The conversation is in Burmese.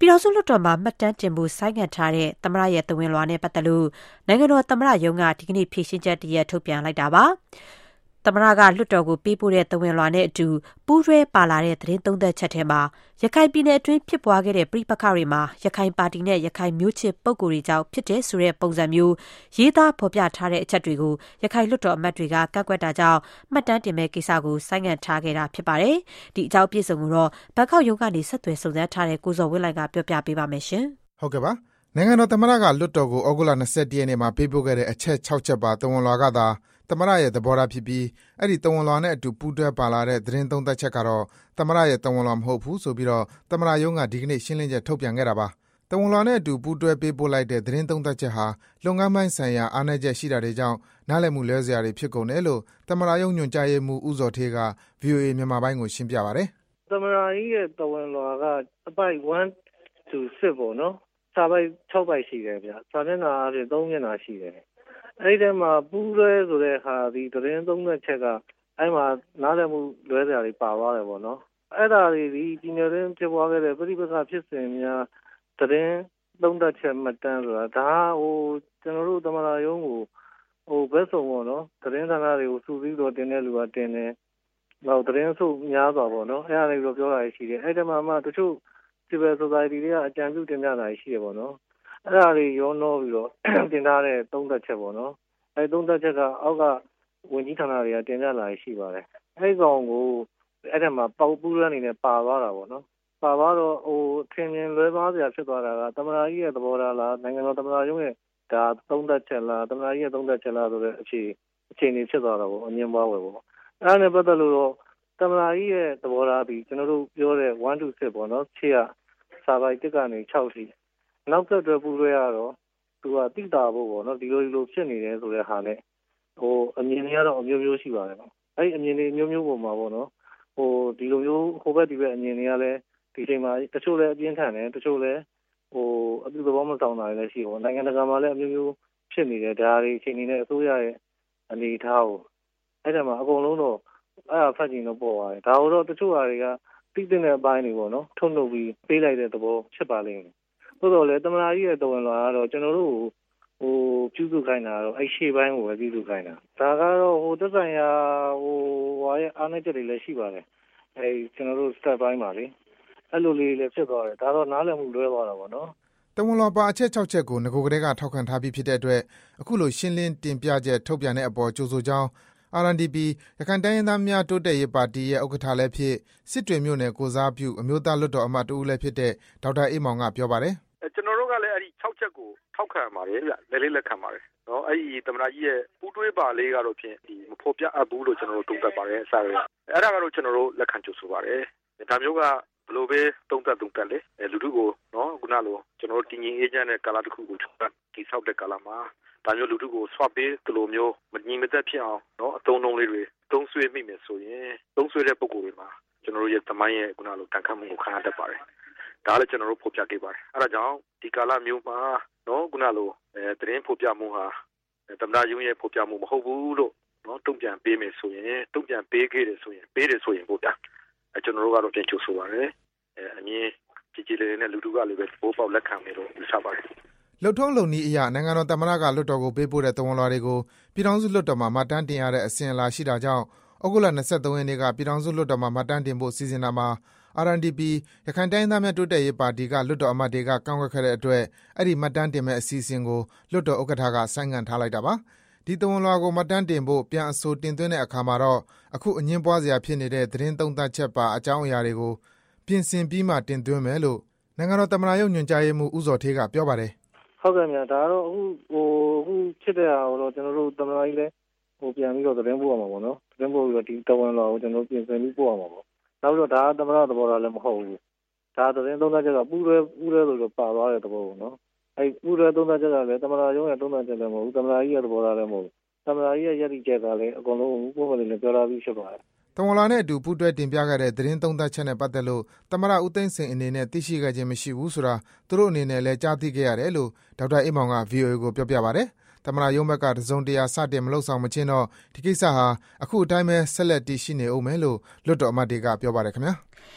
ပြည်တော်စုလွှတ်တော်မှာမှတ်တမ်းတင်မှုဆိုင်းငံ့ထားတဲ့သမ္မတရဲ့သဝင်လွှာနဲ့ပတ်သက်လို့နိုင်ငံတော်သမ္မတရုံးကဒီကနေ့ဖြေရှင်းချက်တရက်ထုတ်ပြန်လိုက်တာပါ။သမ္မတကလွှတ်တော်ကိုပေးပို့တဲ့သဝင်လွှာနဲ့အတူပူးတွဲပါလာတဲ့သတင်းသုံးသပ်ချက်ထဲမှာရခိုင်ပြည်နယ်အတွင်းဖြစ်ပွားခဲ့တဲ့ပဋိပက္ခတွေမှာရခိုင်ပါတီနဲ့ရခိုင်မျိုးချစ်ပုဂ္ဂိုလ်တွေကြောင့်ဖြစ်တဲ့ဆိုတဲ့ပုံစံမျိုးရေးသားဖော်ပြထားတဲ့အချက်တွေကိုရခိုင်လွှတ်တော်အမတ်တွေကကန့်ကွက်တာကြောင့်မှတ်တမ်းတင်မဲ့ကိစ္စကိုဆိုင်းငံ့ထားခဲ့တာဖြစ်ပါတယ်။ဒီအကြောင်းအပြည့်စုံကိုတော့ဘန်ကောက်ရုံးကနေဆက်သွယ်စုံစမ်းထားတဲ့ကိုဇော်ဝင်းလိုင်ကပြောပြပေးပါမယ်ရှင်။ဟုတ်ကဲ့ပါ။နိုင်ငံတော်သမ္မတကလွှတ်တော်ကိုဩဂုတ်လ21ရက်နေ့မှာပေးပို့ခဲ့တဲ့အချက်6ချက်ပါသဝင်လွှာကသာသမ္မတရဲ့သဘောထားဖြစ်ပြီးအဲ့ဒီသဝင်လွှာနဲ့အတူပူးတွဲပါလာတဲ့သတင်းသုံးသပ်ချက်ကတော့သမ္မတရဲ့သဝင်လွှာမဟုတ်ဘူးဆိုပြီးတော့သမ္မတရုံးကဒီကနေ့ရှင်းလင်းချက်ထုတ်ပြန်ခဲ့တာပါ။သဝင်လွှာနဲ့အတူပူးတွဲပေးပို့လိုက်တဲ့သတင်းသုံးသပ်ချက်ဟာလုပ်ငန်းပိုင်းဆိုင်ရာအားနည်းချက်ရှိတာတွေကြောင့်နားလည်မှုလွဲစရာတွေဖြစ်ကုန်တယ်လို့သမ္မတရုံးညွှန်ကြားရေးမှူးဦးဇော်ဌေးက VOA မြန်မာပိုင်းကိုရှင်းပြပါတယ်။သမ္မတကြီးရဲ့သဝင်လွှာကအပိုက်1 to 6ပေါ့နော်။စာပိုက်6ပိုက်ရှိတယ်ဗျ။စာမျက်နှာအပြင်3မျက်နှာရှိတယ်။အဲ့ဒီထဲမှာပူးတွဲဆိုတဲ့ဟာဒီသတင်းသုံးသပ်ချက်ကအဲ့မှာနားလည်မှုလွဲစရာတွေပါသွားတယ်ပေါ့နော်။အဲ့ဒါတွေဒီပြည်နယ်တွင်းဖြစ်ပွားခဲ့တဲ့ပဋိပက္ခဖြစ်စဉ်များသတင်းသုံးသပ်ချက်မှတ်တမ်းဆိုတာဒါကျွန်တော်တို့သမ္မတရုံးကိုဘက်စုံပေါ့နော်သတင်းဌာနတွေကိုစူးစီးတော့တင်တဲ့လူကတင်တယ်။နောက်သတင်းစုများစွာပေါ့နော်။အဲ့ဒါတွေပြောတာရှိတယ်။အဲ့ဒီမှာမှတချို့ civil society တွေကအကြံပြုတင်ပြတာရှိတယ်ပေါ့နော်။အဲ့ဒါတွေရောနှောပြီးတော့တင်ထားတဲ့သုံးသပ်ချက်ပေါ့နော်။အဲ့သုံးသပ်ချက်ကအောက်ကဝန်ကြီးဌာနတွေကတင်ပြလာရှိပါတယ်။အဲ့ကောင်ကိုအဲ့ဒါမှာပူးတွဲအနေနဲ့ပါသွားတာပေါ့နော်။ပါသွားတော့ထင်မြင်လွဲသွားစရာဖြစ်သွားတာကသမ္မတကြီးရဲ့သဘောထားလားနိုင်ငံတော်သမ္မတရုံးရဲ့ဒါသုံးသပ်ချက်လားသမ္မတကြီးရဲ့သုံးသပ်ချက်လားဆိုတဲ့အခြေအနေဖြစ်သွားတာပေါ့အငြင်းပွားဝယ်ပေါ့။အဲ့ဒါနဲ့ပတ်သက်လို့တော့သမ္မတကြီးရဲ့သဘောထားပြီးကျွန်တော်တို့ပြောတဲ့1 to 6ပေါ့နော်။6ကစာပိုက်1ကနေ6ရှိနောက်ဆက်တွဲပူးတွဲရတော့သူကတိတာဖို့ပေါ့နော်ဒီလိုဖြစ်နေတယ်ဆိုတဲ့ဟာနဲ့အမြင်တွေကတော့အမျိုးမျိုးရှိပါတယ်နော်အဲ့ဒီအမြင်တွေအမျိုးမျိုးပုံမှာပေါ့နော်ဒီလိုမျိုးဟိုဘက်ဒီဘက်အမြင်တွေကလည်းဒီချိန်မှာတချို့လည်းအပြင်းထန်တယ်တချို့လည်းအပြုသဘောမဆောင်တာလည်းရှိပေါ့နိုင်ငံတကာမှာလည်းအမျိုးမျိုးဖြစ်နေတယ်ဒါတွေအချိန်နေနဲ့အစိုးရရဲ့အနေအထားကိုအဲ့ဒါမှာအကုန်လုံးတော့အဲ့ဒါဖတ်ကြည့်တော့ပေါ်ပါတယ်ဒါတော့တချို့ဟာတွေကတိတိတဲ့အပိုင်းတွေပေါ့နော်ထုတ်လုပ်ပြီးပေးလိုက်တဲ့သဘောဖြစ်ပါလိမ့်မယ်သို့တော်လည်းသမ္မတကြီးရဲ့သဝင်လွှာကတော့ကျွန်တော်တို့ပြုစုခိုင်းတာတော့အဲ့ရှေ့ပိုင်းကိုပဲပြုစုခိုင်းတာဒါကတော့သက်ဆိုင်ရာဟာရဲ့အားနည်းချက်တွေလည်းရှိပါတယ်အဲ့ကျွန်တော်တို့ step ပိုင်းပါလေအဲ့လိုလေးလည်းဖြစ်သွားတယ်ဒါတော့နားလည်မှုလွဲသွားတာပေါ့နော်တဝန်လွှာပါအချက်6ချက်ကိုငကိုကလေးကထောက်ခံထားပြီးဖြစ်တဲ့အတွက်အခုလိုရှင်းလင်းတင်ပြချက်ထုတ်ပြန်တဲ့အပေါ်ကြိုဆိုကြောင်း RNDP ရခိုင်တိုင်းရင်းသားများတိုးတက်ရေးပါတီရဲ့ဥက္ကဋ္ဌလည်းဖြစ်စစ်တွေမြို့နယ်ကိုစားပြုအမျိုးသားလွှတ်တော်အမတ်တဦးလည်းဖြစ်တဲ့ဒေါက်တာအေးမောင်ကပြောပါတယ်ကျွန်တော်တို့ကလည်းအဲ့ဒီ6ချက်ကိုထောက်ခံပါတယ်ဗျလက်ခံပါတယ်နော်အဲ့ဒီသမ္မတကြီးရဲ့ပူးတွဲပါလေးကတော့ဖြင့်ဒီမဖော်ပြအပ်ဘူးလို့ကျွန်တော်တို့သုံးသပ်ပါတယ်အစားရအဲ့ဒါကတော့ကျွန်တော်တို့လက်ခံကြိုဆိုပါတယ်ဒါမျိုးကဘလို့ပဲသုံးသပ်လေလူထုကိုနော်ခုနလိုကျွန်တော်တို့တင်ရင်အေဂျင့်တဲ့ကာလတစ်ခုကိုတိဆောက်တဲ့ကာလမှာဒါမျိုးလူထုကို swap ပေးဒီလိုမျိုးမငြိမ်မသက်ဖြစ်အောင်နော်အသုံးလုံးလေးတွေသုံးဆွဲမိမယ်ဆိုရင်သုံးဆွဲတဲ့ပုံကိုယ်တွေမှာကျွန်တော်တို့ရဲ့သမိုင်းရဲ့ခုနလိုတန်ခတ်မှုကိုခံရတတ်ပါတယ်ဒါလည်းကျွန်တော်တို့ဖော်ပြခဲ့ပါတယ်အဲ့ဒါကြောင့်ဒီကာလမျိုးမှာနော်ခုနလိုသတင်းဖော်ပြမှုဟာသမ္မတရုံးရဲ့ဖော်ပြမှုမဟုတ်ဘူးလို့နော်တုံ့ပြန်ပေးမယ်ဆိုရင်တုံ့ပြန်ပေးခဲ့တယ်ဆိုရင်ပို့တာကျွန်တော်တို့ကတော့ပြန်ကြိုဆိုပါတယ်အမြင်ကြည်ကြည်လေးနဲ့လူထုကလည်းပဲပို့ပေါက်လက်ခံမယ်လို့ယူဆပါတယ်လှုပ်ထုံးလုံနည်းအရနိုင်ငံတော်သမ္မတကလွှတ်တော်ကိုပေးပို့တဲ့သဝန်လွှာတွေကိုပြည်ထောင်စုလွှတ်တော်မှာမှတ်တမ်းတင်ရတဲ့အစဉ်အလာရှိတာကြောင့်ဩဂုတ်လ23ရက်နေ့ကပြည်ထောင်စုလွှတ်တော်မှာမှတ်တမ်းတင်ဖို့စီစဉ်တာမှာ RNDP ရခိုင်တိုင်းသားများတိုးတက်ရေးပါတီကလွှတ်တော်အမတ်တွေကကန့်ကွက်ခဲ့တဲ့အတွက်အဲ့ဒီမှတ်တမ်းတင်မဲ့အစီအစဉ်ကိုလွှတ်တော်ဥက္ကဋ္ဌကဆိုင်းငံ့ထားလိုက်တာပါဒီသဝန်လွှာကိုမှတ်တမ်းတင်ဖို့ပြန်အဆိုတင်သွင်းတဲ့အခါမှာတော့အခုအငြင်းပွားစရာဖြစ်နေတဲ့သတင်းသုံးသပ်ချက်ပါအကြောင်းအရာတွေကိုပြင်ဆင်ပြီးမှတင်သွင်းမယ်လို့နိုင်ငံတော်သမ္မတရုံးညွှန်ကြားရေးမှူးဦးဇော်ဌေးကပြောပါတယ်ဟုတ်ကဲ့များဒါတော့အခုဖြစ်တဲ့ဟာကိုတော့ကျွန်တော်တို့သမ္မတကြီးလည်းပြန်ပြီးတော့သတင်းပို့ရမှာပေါ့နော်သတင်းပို့ပြီးတော့ဒီတဝန်လွှာကိုကျွန်တော်ပြင်ဆင်ပြီးပို့ရမှာပေါ့နောက်ပြီးတော့ဒါသမ္မတသဘောထားလည်းမဟုတ်ဘူးဒါသတင်းသုံးသပ်ချက်ကပူးတွဲဆိုတော့ပါသွားတဲ့သဘောပေါ့နော်အဲ့ပူးတွဲသုံးသပ်ချက်ကလည်းသမ္မတရုံးရဲ့သုံးသပ်ချက်လည်းမဟုတ်ဘူးသမ္မတကြီးရဲ့သဘောထားလည်းမဟုတ်ဘူးသမ္မတကြီးရဲ့ရည်ရည်ချက်ကလည်းအကုန်လုံးပုံမှန်လေးပြောထားပြီးဖြစ်ပါတယ်တဝန်လာနဲ့အတူပူးတွဲတင်ပြခဲ့တဲ့သတင်းသုံးသပ်ချက်နဲ့ပတ်သက်လို့သမ္မတဦးသိန်းစိန်အနေနဲ့သိရှိခဲ့ခြင်းမရှိဘူးဆိုတာသူတို့အနေနဲ့လည်းကြားသိခဲ့ရတယ်လို့ဒေါက်တာအေးမောင်က VOA ကိုပြောပြပါတယ်သမ္မတရုံးဘက်ကတစုံတရာစတင်မလုပ်ဆောင်မချင်းတော့ဒီကိစ္စဟာအခုအတိုင်းပဲဆက်လက်တည်ရှိနေဦးမယ်လို့လွှတ်တော်အမတ်တွေကပြောပါတယ်ခင်ဗျာ